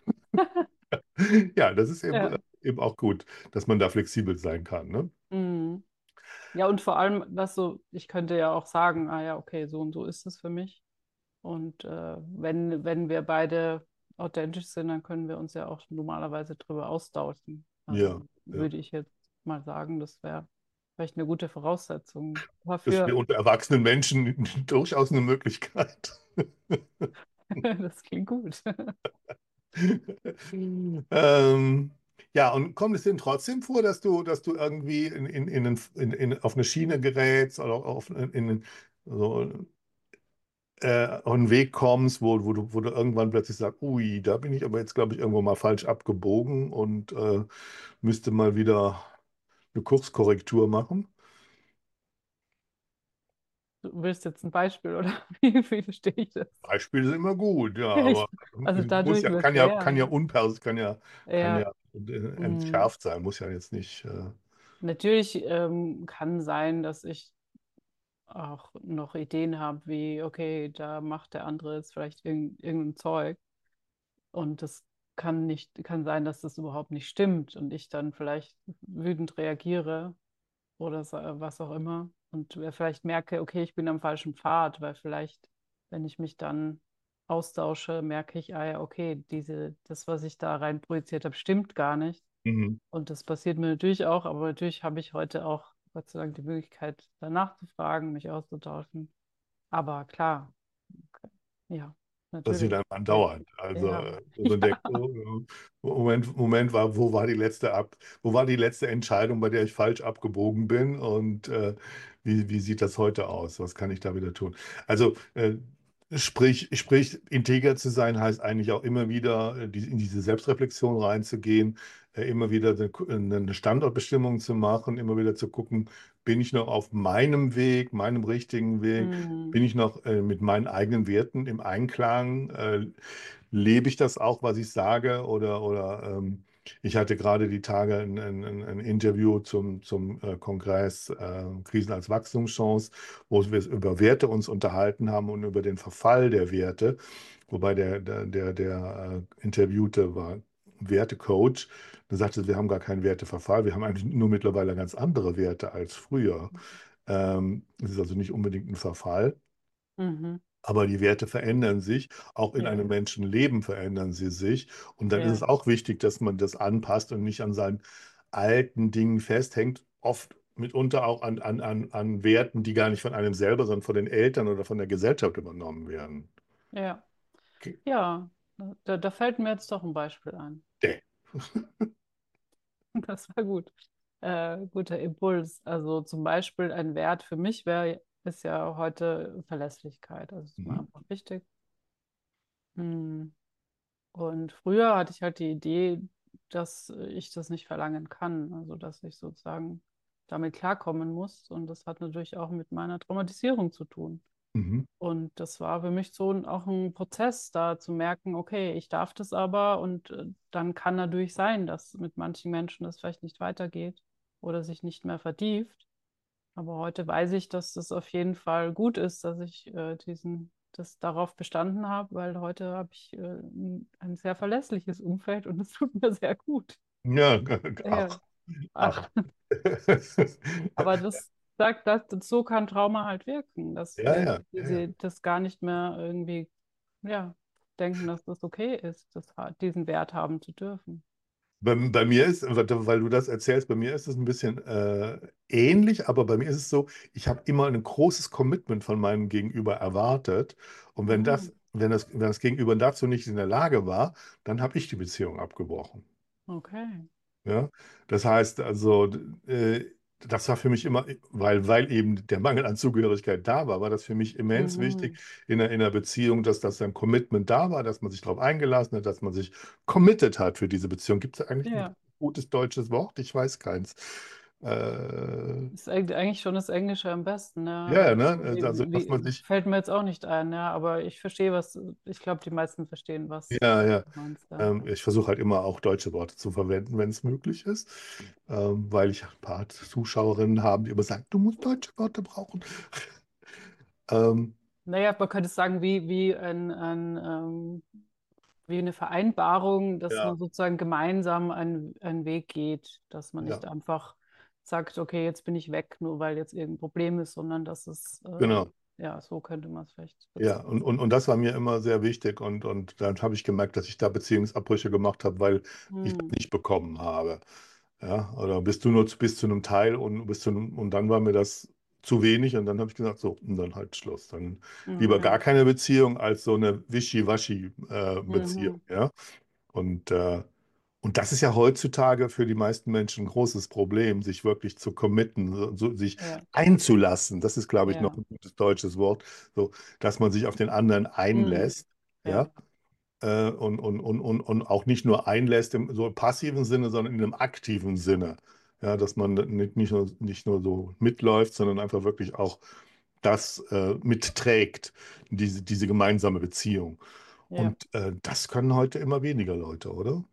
Speaker 2: Ja, das ist
Speaker 3: Ja.
Speaker 2: eben auch gut, dass man da flexibel sein kann, ne?
Speaker 3: Mhm. Ja, und vor allem, was so, ich könnte ja auch sagen, ah ja, okay, so und so ist es für mich. Und wenn wir beide authentisch sind, dann können wir uns ja auch normalerweise drüber austauschen.
Speaker 2: Ja,
Speaker 3: Also
Speaker 2: ja.
Speaker 3: würde ich jetzt mal sagen, das wäre vielleicht eine gute Voraussetzung
Speaker 2: Das wäre
Speaker 3: dafür.
Speaker 2: unter erwachsenen Menschen durchaus eine Möglichkeit.
Speaker 3: Das klingt gut.
Speaker 2: Ähm, ja, und kommt es denn trotzdem vor, dass du irgendwie auf eine Schiene gerätst oder so, auf einen Weg kommst, wo du irgendwann plötzlich sagst, ui, da bin ich aber jetzt, glaube ich, irgendwo mal falsch abgebogen und müsste mal wieder eine Kurskorrektur machen?
Speaker 3: Du willst jetzt ein Beispiel oder wie verstehe ich das?
Speaker 2: Beispiele sind immer gut, ja,
Speaker 3: Ich,
Speaker 2: aber
Speaker 3: also da tue
Speaker 2: muss
Speaker 3: ich
Speaker 2: ja,
Speaker 3: mir
Speaker 2: kann ja
Speaker 3: schwer.
Speaker 2: kann
Speaker 3: Ja,
Speaker 2: ja
Speaker 3: mh,
Speaker 2: entschärft sein, muss ja jetzt nicht.
Speaker 3: natürlich kann sein, dass ich auch noch Ideen habe, wie, okay, da macht der andere jetzt vielleicht irgendein Zeug und das kann sein, dass das überhaupt nicht stimmt und ich dann vielleicht wütend reagiere oder was auch immer. Und vielleicht merke, okay, ich bin am falschen Pfad, weil vielleicht, wenn ich mich dann austausche, merke ich, ah ja, okay, das, was ich da rein projiziert habe, stimmt gar nicht.
Speaker 2: Mhm.
Speaker 3: Und das passiert mir natürlich auch, aber natürlich habe ich heute auch Gott sei Dank die Möglichkeit, danach zu fragen, mich auszutauschen. Aber klar, okay, ja.
Speaker 2: passiert
Speaker 3: natürlich.
Speaker 2: einem andauernd. Also
Speaker 3: Ja,
Speaker 2: wo man
Speaker 3: ja.
Speaker 2: denkt, oh, Moment war, wo war die letzte Entscheidung, bei der ich falsch abgebogen bin und wie sieht das heute aus? Was kann ich da wieder tun? Also sprich, integer zu sein heißt eigentlich auch immer wieder in diese Selbstreflexion reinzugehen, immer wieder eine Standortbestimmung zu machen, immer wieder zu gucken, bin ich noch auf meinem Weg, meinem richtigen Weg? Bin
Speaker 3: Mhm.
Speaker 2: ich noch mit meinen eigenen Werten im Einklang? Lebe ich das auch, was ich sage? Oder ich hatte gerade die Tage ein Interview zum Kongress Krisen als Wachstumschance, wo wir über Werte uns unterhalten haben und über den Verfall der Werte. Wobei der Interviewte war Wertecoach. Der sagte, wir haben gar keinen Werteverfall, wir haben eigentlich nur mittlerweile ganz andere Werte als früher. Es ist also nicht unbedingt ein Verfall,
Speaker 3: Mhm.
Speaker 2: aber die Werte verändern sich. Auch in
Speaker 3: Ja,
Speaker 2: einem Menschenleben verändern sie sich. Und dann ist es
Speaker 3: ja,
Speaker 2: auch wichtig, dass man das anpasst und nicht an seinen alten Dingen festhängt. Oft mitunter auch an Werten, die gar nicht von einem selber, sondern von den Eltern oder von der Gesellschaft übernommen werden.
Speaker 3: ja.
Speaker 2: Okay.
Speaker 3: Ja, da fällt mir jetzt doch ein Beispiel ein.
Speaker 2: Däh.
Speaker 3: Das war gut. Guter Impuls. Also zum Beispiel ein Wert für mich ist ja heute Verlässlichkeit. Also ist mir
Speaker 2: Mhm.
Speaker 3: einfach wichtig. Hm. Und früher hatte ich halt die Idee, dass ich das nicht verlangen kann. Also dass ich sozusagen damit klarkommen muss. Und das hat natürlich auch mit meiner Traumatisierung zu tun.
Speaker 2: Mhm.
Speaker 3: Und das war für mich so auch ein Prozess, da zu merken, okay, ich darf das aber und dann kann natürlich sein, dass mit manchen Menschen das vielleicht nicht weitergeht oder sich nicht mehr vertieft. Aber heute weiß ich, dass das auf jeden Fall gut ist, dass ich das darauf bestanden habe, weil heute habe ich ein sehr verlässliches Umfeld und es tut mir sehr gut.
Speaker 2: Ja,
Speaker 3: Ja.
Speaker 2: ach, ach.
Speaker 3: Aber das sagt, so kann Trauma halt wirken, dass
Speaker 2: Ja,
Speaker 3: Menschen,
Speaker 2: ja,
Speaker 3: die
Speaker 2: ja, ja.
Speaker 3: sie das gar nicht mehr irgendwie, ja, denken, dass das okay ist, diesen Wert haben zu dürfen.
Speaker 2: Bei mir ist, weil du das erzählst, bei mir ist es ein bisschen ähnlich, aber bei mir ist es so, ich habe immer ein großes Commitment von meinem Gegenüber erwartet. Und
Speaker 3: Mhm.
Speaker 2: wenn das Gegenüber dazu nicht in der Lage war, dann habe ich die Beziehung abgebrochen.
Speaker 3: Okay.
Speaker 2: Ja? Das heißt also, das war für mich immer, weil eben der Mangel an Zugehörigkeit da war, war das für mich immens wichtig
Speaker 3: Mhm.
Speaker 2: in einer Beziehung, dass das ein Commitment da war, dass man sich darauf eingelassen hat, dass man sich committed hat für diese Beziehung. Gibt es eigentlich ein
Speaker 3: Ja,
Speaker 2: gutes deutsches Wort? Ich weiß keins. Äh,
Speaker 3: ist eigentlich schon das Englische am besten, ja.
Speaker 2: ja, ne? Also, dass man
Speaker 3: Wie,
Speaker 2: sich,
Speaker 3: fällt mir jetzt auch nicht ein, ja, aber ich verstehe, ich glaube, die meisten verstehen,
Speaker 2: ja,
Speaker 3: was
Speaker 2: ja.
Speaker 3: du meinst, ja.
Speaker 2: Ich versuche halt immer auch deutsche Worte zu verwenden, wenn es möglich ist, weil ich ein paar Zuschauerinnen habe, die immer sagen, du musst deutsche Worte brauchen. Ähm,
Speaker 3: Naja, man könnte sagen, wie eine Vereinbarung, dass
Speaker 2: ja,
Speaker 3: man sozusagen gemeinsam einen Weg geht, dass man
Speaker 2: ja,
Speaker 3: nicht einfach sagt, okay, jetzt bin ich weg, nur weil jetzt irgendein Problem ist, sondern
Speaker 2: genau.
Speaker 3: ja, so könnte man es vielleicht
Speaker 2: Ja,
Speaker 3: bezeichnen.
Speaker 2: und das war mir immer sehr wichtig und dann habe ich gemerkt, dass ich da Beziehungsabbrüche gemacht habe, weil ich das
Speaker 3: Hm.
Speaker 2: nicht bekommen habe. Ja, oder bist du nur bis zu einem Teil und dann war mir das zu wenig und dann habe ich gesagt, so, und dann halt Schluss. Dann lieber gar
Speaker 3: Okay.
Speaker 2: keine Beziehung als so eine Wischi-Waschi-Beziehung,
Speaker 3: Mhm.
Speaker 2: ja. Und, äh, und das ist ja heutzutage für die meisten Menschen ein großes Problem, sich wirklich zu committen, sich
Speaker 3: Ja,
Speaker 2: einzulassen. Das ist, glaube ich, noch
Speaker 3: ja.
Speaker 2: ein gutes deutsches Wort, so, dass man sich auf den anderen
Speaker 3: Mhm.
Speaker 2: einlässt,
Speaker 3: Ja,
Speaker 2: ja, und auch nicht nur einlässt im so passiven Sinne, sondern in einem aktiven Sinne. Ja, dass man nicht nur so mitläuft, sondern einfach wirklich auch das mitträgt, diese gemeinsame Beziehung.
Speaker 3: ja.
Speaker 2: Und das können heute immer weniger Leute, oder?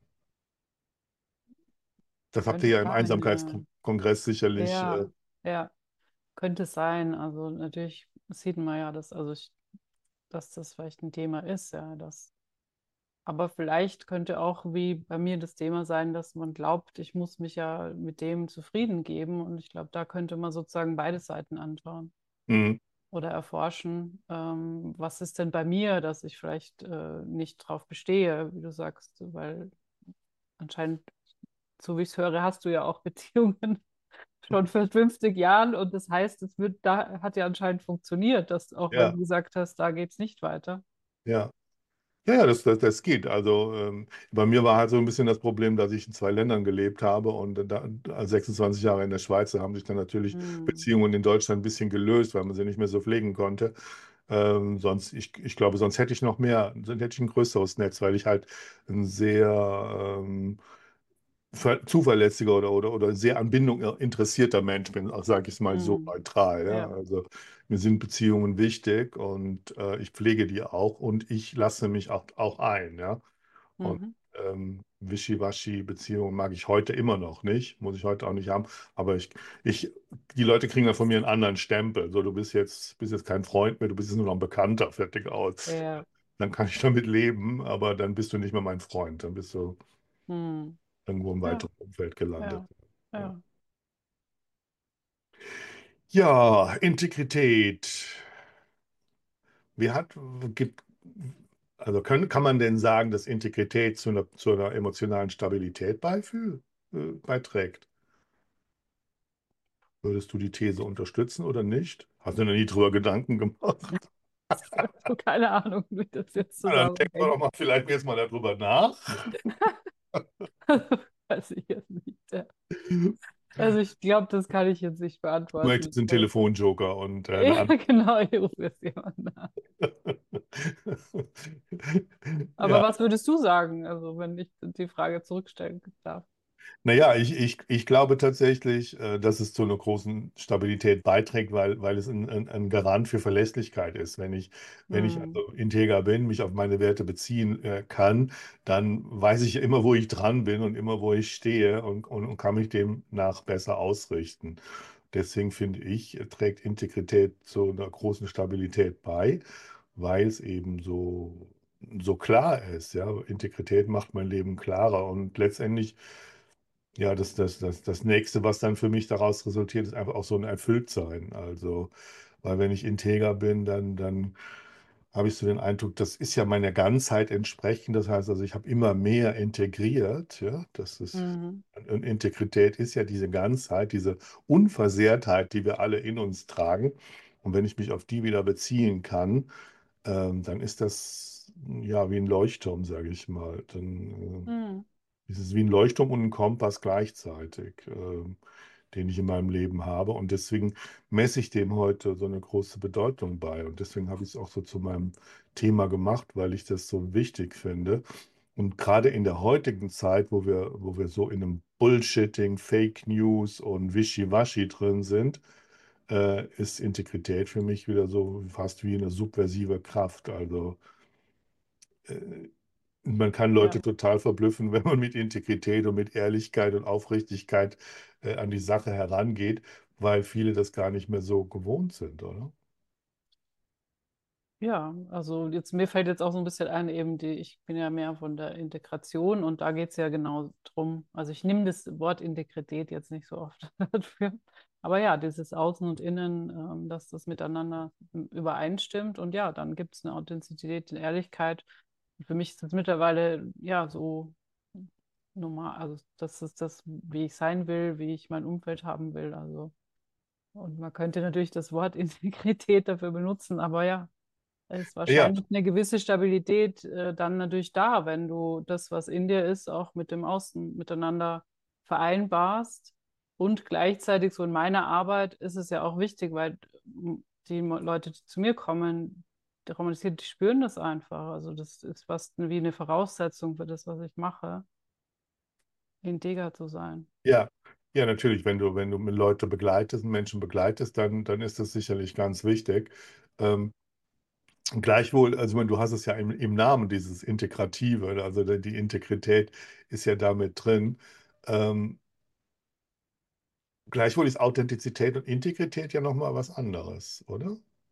Speaker 2: Das habt ihr
Speaker 3: Könnte
Speaker 2: ja im
Speaker 3: sein, ja.
Speaker 2: Einsamkeitskongress sicherlich.
Speaker 3: Ja, ja, könnte sein. Also natürlich sieht man ja, dass das vielleicht ein Thema ist, ja, aber vielleicht könnte auch wie bei mir das Thema sein, dass man glaubt, ich muss mich ja mit dem zufrieden geben. Und ich glaube, da könnte man sozusagen beide Seiten anschauen
Speaker 2: Mhm.
Speaker 3: oder erforschen. Was ist denn bei mir, dass ich vielleicht nicht drauf bestehe, wie du sagst, weil anscheinend, so wie ich es höre, hast du ja auch Beziehungen schon für 50 Jahren und das heißt, da hat ja anscheinend funktioniert, dass auch weil
Speaker 2: Ja,
Speaker 3: du gesagt hast, da geht es nicht weiter.
Speaker 2: ja. Ja, ja, das geht. Also bei mir war halt so ein bisschen das Problem, dass ich in zwei Ländern gelebt habe und da, als 26 Jahre in der Schweiz, da haben sich dann natürlich
Speaker 3: Hm.
Speaker 2: Beziehungen in Deutschland ein bisschen gelöst, weil man sie nicht mehr so pflegen konnte. Ich glaube, sonst hätte ich noch mehr, dann hätte ich ein größeres Netz, weil ich halt ein sehr zuverlässiger oder sehr an Bindung interessierter Mensch bin, sage ich es mal so
Speaker 3: Hm.
Speaker 2: neutral. Ja?
Speaker 3: Ja.
Speaker 2: Also mir sind Beziehungen wichtig und ich pflege die auch und ich lasse mich auch ein. Ja? Und
Speaker 3: Mhm.
Speaker 2: Wischiwaschi-Beziehungen mag ich heute immer noch nicht, muss ich heute auch nicht haben. Aber ich, die Leute kriegen dann von mir einen anderen Stempel. So, du bist jetzt kein Freund mehr, du bist jetzt nur noch ein Bekannter, fertig aus.
Speaker 3: Ja.
Speaker 2: Dann kann ich damit leben, aber dann bist du nicht mehr mein Freund. Dann bist du
Speaker 3: Hm.
Speaker 2: irgendwo im
Speaker 3: Ja.
Speaker 2: weiteren Umfeld gelandet.
Speaker 3: Ja.
Speaker 2: Ja,
Speaker 3: Ja.
Speaker 2: ja, Integrität. Wie hat, gibt, also kann man denn sagen, dass Integrität zu einer emotionalen Stabilität beiträgt? Würdest du die These unterstützen oder nicht? Hast du noch nie drüber Gedanken gemacht?
Speaker 3: So, keine Ahnung, wie das jetzt
Speaker 2: Na, dann denken wir
Speaker 3: zusammenhängt.
Speaker 2: doch mal vielleicht jetzt mal darüber nach.
Speaker 3: Weiß ich jetzt nicht. Ja. Also ich glaube, das kann ich jetzt nicht
Speaker 2: Du
Speaker 3: beantworten.
Speaker 2: möchtest einen Telefonjoker und eine
Speaker 3: Ja,
Speaker 2: Antwort.
Speaker 3: genau, ich rufe jetzt jemanden an. Aber
Speaker 2: Ja,
Speaker 3: was würdest du sagen, also wenn ich die Frage zurückstellen darf?
Speaker 2: naja, ich glaube tatsächlich, dass es zu einer großen Stabilität beiträgt, weil es ein Garant für Verlässlichkeit ist. Wenn ich
Speaker 3: Hm.
Speaker 2: also integer bin, mich auf meine Werte beziehen kann, dann weiß ich immer, wo ich dran bin und immer, wo ich stehe und kann mich demnach besser ausrichten. Deswegen finde ich, trägt Integrität zu einer großen Stabilität bei, weil es eben so klar ist. Ja? Integrität macht mein Leben klarer und letztendlich. Ja, das Nächste, was dann für mich daraus resultiert, ist einfach auch so ein Erfülltsein. Also, weil wenn ich integer bin, dann habe ich so den Eindruck, das ist ja meiner Ganzheit entsprechend. Das heißt also, ich habe immer mehr integriert. Ja,
Speaker 3: Mhm.
Speaker 2: und Integrität ist ja diese Ganzheit, diese Unversehrtheit, die wir alle in uns tragen. Und wenn ich mich auf die wieder beziehen kann, dann ist das ja wie ein Leuchtturm, sage ich mal. Dann
Speaker 3: Mhm.
Speaker 2: es ist wie ein Leuchtturm und ein Kompass gleichzeitig, den ich in meinem Leben habe. Und deswegen messe ich dem heute so eine große Bedeutung bei. Und deswegen habe ich es auch so zu meinem Thema gemacht, weil ich das so wichtig finde. Und gerade in der heutigen Zeit, wo wir so in einem Bullshitting, Fake News und Wischiwaschi drin sind, ist Integrität für mich wieder so fast wie eine subversive Kraft. Also äh, man kann Leute
Speaker 3: Ja.
Speaker 2: total verblüffen, wenn man mit Integrität und mit Ehrlichkeit und Aufrichtigkeit an die Sache herangeht, weil viele das gar nicht mehr so gewohnt sind, oder?
Speaker 3: Ja, also jetzt mir fällt jetzt auch so ein bisschen ein, ich bin ja mehr von der Integration und da geht es ja genau drum. Also ich nehme das Wort Integrität jetzt nicht so oft dafür. Aber ja, dieses Außen und Innen, dass das miteinander übereinstimmt und ja, dann gibt es eine Authentizität, eine Ehrlichkeit. Und für mich ist das mittlerweile ja so normal, also das ist das, wie ich sein will, wie ich mein Umfeld haben will. Also und man könnte natürlich das Wort Integrität dafür benutzen, aber ja. Es ist
Speaker 2: Ja,
Speaker 3: wahrscheinlich eine gewisse Stabilität dann natürlich da, wenn du das, was in dir ist, auch mit dem Außen miteinander vereinbarst. Und gleichzeitig, so in meiner Arbeit, ist es ja auch wichtig, weil die Leute, die zu mir kommen, die romantisieren, die spüren das einfach. Also das ist fast wie eine Voraussetzung für das, was ich mache, integer zu sein.
Speaker 2: ja, ja, natürlich, wenn du mit Leute begleitest, Menschen begleitest, dann ist das sicherlich ganz wichtig. Ähm, Gleichwohl, also ich meine, du hast es ja im Namen, dieses Integrative, also die Integrität ist ja damit drin. Ähm, Gleichwohl ist Authentizität und Integrität ja nochmal was anderes, oder?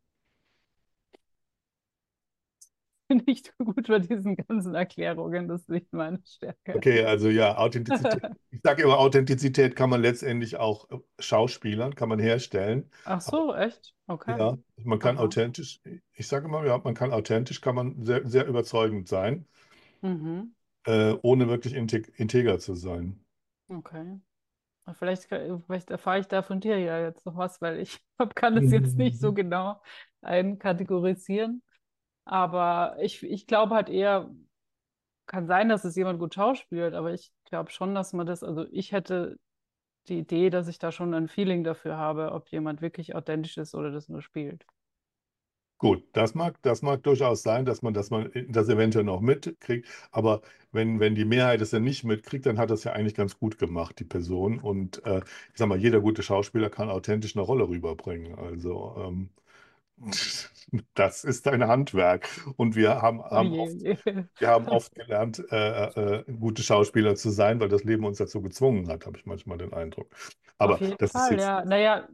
Speaker 3: Nicht so gut bei diesen ganzen Erklärungen, das ist nicht meine Stärke.
Speaker 2: Okay, also ja, Authentizität. Ich sage immer, Authentizität kann man letztendlich auch schauspielern, kann man herstellen.
Speaker 3: Ach
Speaker 2: Aber
Speaker 3: so, echt? Okay.
Speaker 2: ja, man kann
Speaker 3: Aha.
Speaker 2: authentisch, ich sage immer, ja, man kann authentisch, kann man sehr, sehr überzeugend sein,
Speaker 3: Mhm.
Speaker 2: ohne wirklich integer zu sein.
Speaker 3: Okay. Vielleicht erfahre ich da von dir ja jetzt noch was, weil ich kann es jetzt nicht so
Speaker 2: Mhm.
Speaker 3: genau einkategorisieren. Aber ich glaube halt eher, kann sein, dass es jemand gut schauspielt, aber ich glaube schon, dass man das, also ich hätte die Idee, dass ich da schon ein Feeling dafür habe, ob jemand wirklich authentisch ist oder das nur spielt.
Speaker 2: Gut, das mag durchaus sein, dass man das eventuell noch mitkriegt, aber wenn die Mehrheit es dann nicht mitkriegt, dann hat das ja eigentlich ganz gut gemacht, die Person. Und ich sag mal, jeder gute Schauspieler kann authentisch eine Rolle rüberbringen. Also das ist ein Handwerk. Und wir haben,
Speaker 3: Oh
Speaker 2: haben
Speaker 3: je,
Speaker 2: oft,
Speaker 3: oh je.
Speaker 2: wir haben oft gelernt, gute Schauspieler zu sein, weil das Leben uns dazu gezwungen hat, habe ich manchmal den Eindruck.
Speaker 3: Auf
Speaker 2: Aber
Speaker 3: jeden
Speaker 2: das ist
Speaker 3: Fall,
Speaker 2: jetzt,
Speaker 3: ja. Naja,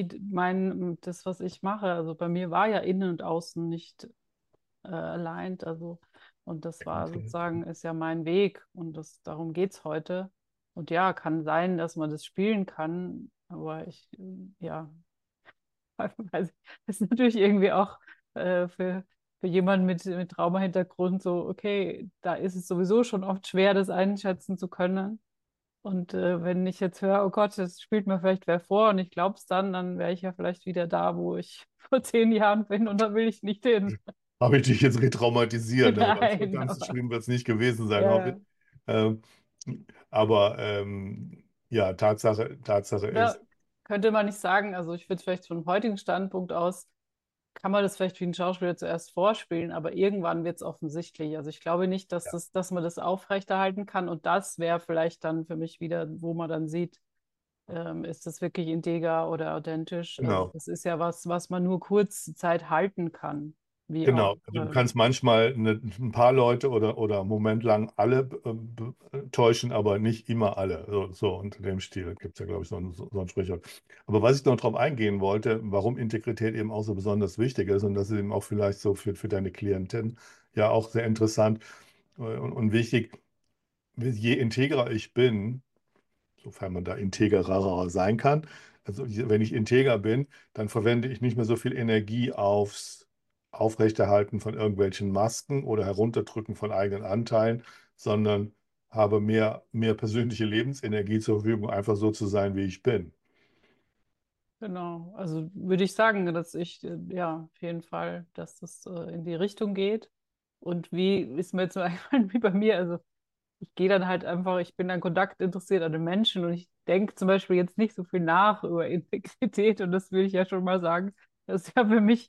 Speaker 3: das, was ich mache, also bei mir war ja innen und außen nicht aligned, also und das war sozusagen, ist ja mein Weg und darum geht es heute. Und ja, kann sein, dass man das spielen kann, aber ja, also, das ist natürlich irgendwie auch für jemanden mit Traumahintergrund so, okay, da ist es sowieso schon oft schwer, das einschätzen zu können. Und wenn ich jetzt höre, oh Gott, das spielt mir vielleicht wer vor und ich glaube es dann wäre ich ja vielleicht wieder da, wo ich vor 10 Jahren bin und da will ich nicht hin.
Speaker 2: habe ich dich jetzt retraumatisiert, ne? So
Speaker 3: Nein,
Speaker 2: ganz so
Speaker 3: aber
Speaker 2: schlimm wird es nicht gewesen sein, hoffe ich.
Speaker 3: ja,
Speaker 2: Ähm, aber ja, Tatsache
Speaker 3: da
Speaker 2: ist,
Speaker 3: könnte man nicht sagen, also ich würde vielleicht vom heutigen Standpunkt aus, kann man das vielleicht wie ein Schauspieler zuerst vorspielen, aber irgendwann wird es offensichtlich. Also ich glaube nicht,
Speaker 2: ja,
Speaker 3: dass man das aufrechterhalten kann und das wäre vielleicht dann für mich wieder, wo man dann sieht, ist das wirklich integer oder authentisch? Also
Speaker 2: genau.
Speaker 3: das ist ja was, was man nur kurze Zeit halten kann, wie auch.
Speaker 2: Genau, also du kannst manchmal ein paar Leute oder einen Moment lang alle täuschen, aber nicht immer alle. So unter dem Stil gibt es ja, glaube ich, so ein Sprichwort. Aber was ich noch darauf eingehen wollte, warum Integrität eben auch so besonders wichtig ist und das ist eben auch vielleicht so für deine Klientin ja auch sehr interessant und wichtig, je integrer ich bin, sofern man da integerer sein kann. Also wenn ich integer bin, dann verwende ich nicht mehr so viel Energie aufs Aufrechterhalten von irgendwelchen Masken oder Herunterdrücken von eigenen Anteilen, sondern habe mehr persönliche Lebensenergie zur Verfügung, einfach so zu sein, wie ich bin.
Speaker 3: Genau, also würde ich sagen, dass ich, ja, auf jeden Fall, dass das in die Richtung geht. Und wie ist mir jetzt so eingefallen, wie bei mir, also ich gehe dann halt einfach, ich bin dann kontaktinteressiert an den Menschen und ich denke zum Beispiel jetzt nicht so viel nach über Integrität und das will ich ja schon mal sagen. Das ist ja für mich,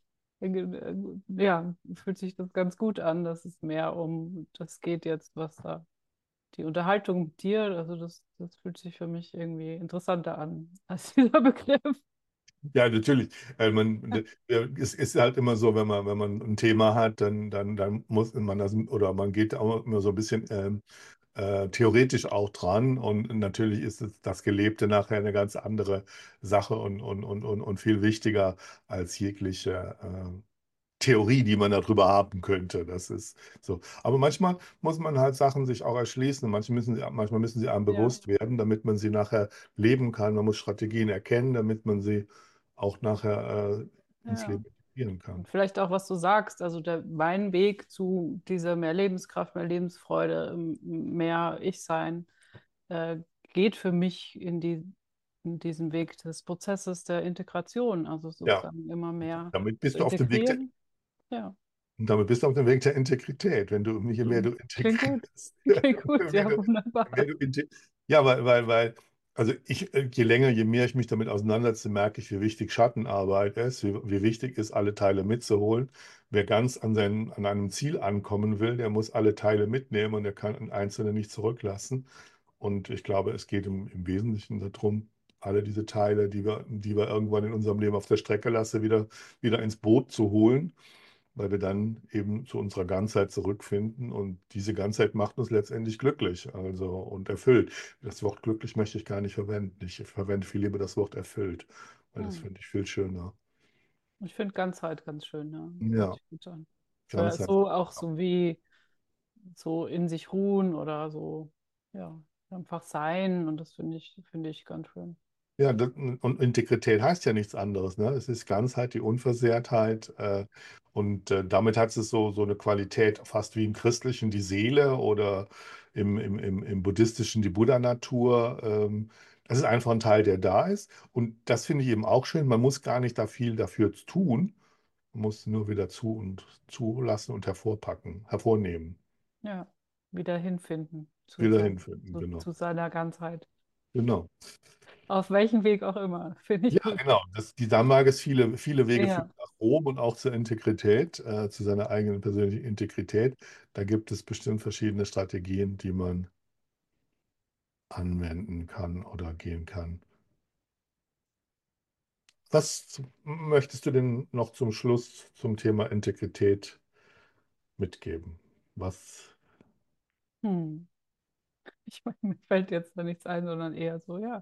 Speaker 3: ja, fühlt sich das ganz gut an, dass es mehr um das geht jetzt, was da die Unterhaltung mit dir, also das fühlt sich für mich irgendwie interessanter an als dieser Begriff.
Speaker 2: Ja, natürlich. Es ist halt immer so, wenn man ein Thema hat, dann muss man das, oder man geht auch immer so ein bisschen theoretisch auch dran. Und natürlich ist das Gelebte nachher eine ganz andere Sache und viel wichtiger als jegliche Theorie, die man darüber haben könnte. Das ist so. Aber manchmal muss man halt Sachen sich auch erschließen. Manchmal müssen sie einem
Speaker 3: Ja,
Speaker 2: bewusst werden, damit man sie nachher leben kann. Man muss Strategien erkennen, damit man sie auch nachher ins
Speaker 3: ja.
Speaker 2: Leben integrieren kann.
Speaker 3: Und vielleicht auch, was du sagst, also mein Weg zu dieser mehr Lebenskraft, mehr Lebensfreude, mehr Ich-Sein, äh, geht für mich in diesen Weg des Prozesses der Integration, also
Speaker 2: Ja,
Speaker 3: sozusagen immer mehr
Speaker 2: damit
Speaker 3: zu
Speaker 2: bist du auf dem Weg der
Speaker 3: integrieren. Ja,
Speaker 2: Und damit bist du auf dem Weg der Integrität, wenn du, je mehr du
Speaker 3: klingt gut.
Speaker 2: integrierst.
Speaker 3: Klingt gut,
Speaker 2: Je mehr
Speaker 3: ja,
Speaker 2: du, je mehr
Speaker 3: wunderbar.
Speaker 2: du ja, also je länger, je mehr ich mich damit auseinandersetze, merke ich, wie wichtig Schattenarbeit ist, wie wichtig ist, alle Teile mitzuholen. Wer ganz an einem Ziel ankommen will, der muss alle Teile mitnehmen und der kann einen Einzelnen nicht zurücklassen. Und ich glaube, es geht im Wesentlichen darum, alle diese Teile, die wir irgendwann in unserem Leben auf der Strecke lassen, wieder ins Boot zu holen, weil wir dann eben zu unserer Ganzheit zurückfinden und diese Ganzheit macht uns letztendlich glücklich, also und erfüllt. Das Wort glücklich möchte ich gar nicht verwenden. Ich verwende viel lieber das Wort erfüllt, weil das
Speaker 3: Hm.
Speaker 2: finde ich viel schöner.
Speaker 3: Ich finde Ganzheit ganz schön, ja. Hört
Speaker 2: Ja,
Speaker 3: sich gut an.
Speaker 2: Ganzheit.
Speaker 3: So auch so wie so in sich ruhen oder so, ja, einfach sein und das finde ich ganz schön.
Speaker 2: Ja, und Integrität heißt ja nichts anderes, ne? Es ist Ganzheit, die Unversehrtheit, und damit hat es so eine Qualität, fast wie im Christlichen die Seele oder im Buddhistischen die Buddha-Natur. Das ist einfach ein Teil, der da ist. Und das finde ich eben auch schön. Man muss gar nicht da viel dafür tun. muss nur wieder zulassen und hervornehmen,
Speaker 3: Ja, wieder hinfinden
Speaker 2: wieder hinfinden, genau.
Speaker 3: zu seiner Ganzheit.
Speaker 2: Genau.
Speaker 3: Auf welchem Weg auch immer, finde ich
Speaker 2: Ja,
Speaker 3: gut.
Speaker 2: genau. Da mag es viele Wege
Speaker 3: Ja.
Speaker 2: führen nach Rom und auch zur Integrität, zu seiner eigenen persönlichen Integrität. Da gibt es bestimmt verschiedene Strategien, die man anwenden kann oder gehen kann. Was möchtest du denn noch zum Schluss zum Thema Integrität mitgeben?
Speaker 3: Hm. Ich meine, mir fällt jetzt da nichts ein, sondern eher so, ja,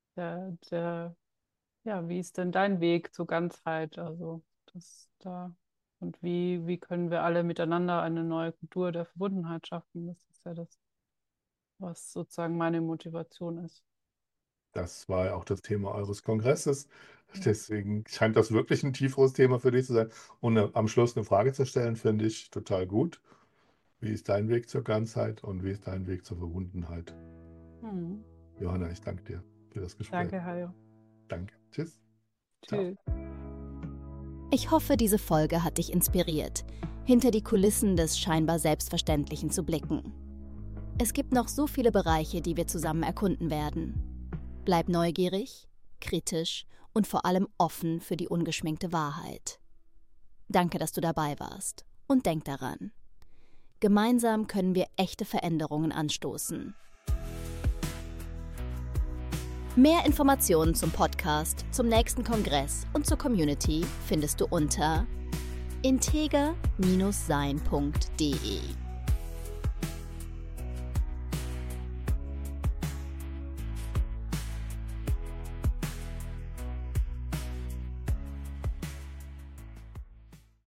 Speaker 3: ja, wie ist denn dein Weg zur Ganzheit? Also das da und wie können wir alle miteinander eine neue Kultur der Verbundenheit schaffen? Das ist ja das, was sozusagen meine Motivation ist.
Speaker 2: Das war ja auch das Thema eures Kongresses.
Speaker 3: Ja.
Speaker 2: Deswegen scheint das wirklich ein tieferes Thema für dich zu sein. Und am Schluss eine Frage zu stellen, finde ich total gut. Wie ist dein Weg zur Ganzheit und wie ist dein Weg zur Verbundenheit?
Speaker 3: Hm.
Speaker 2: Johanna, ich danke dir für das Gespräch.
Speaker 3: Danke, Hajo.
Speaker 2: Danke. Tschüss.
Speaker 3: Tschüss.
Speaker 5: Ich hoffe, diese Folge hat dich inspiriert, hinter die Kulissen des scheinbar Selbstverständlichen zu blicken. Es gibt noch so viele Bereiche, die wir zusammen erkunden werden. Bleib neugierig, kritisch und vor allem offen für die ungeschminkte Wahrheit. Danke, dass du dabei warst. Und denk daran: Gemeinsam können wir echte Veränderungen anstoßen. Mehr Informationen zum Podcast, zum nächsten Kongress und zur Community findest du unter integer-sein.de.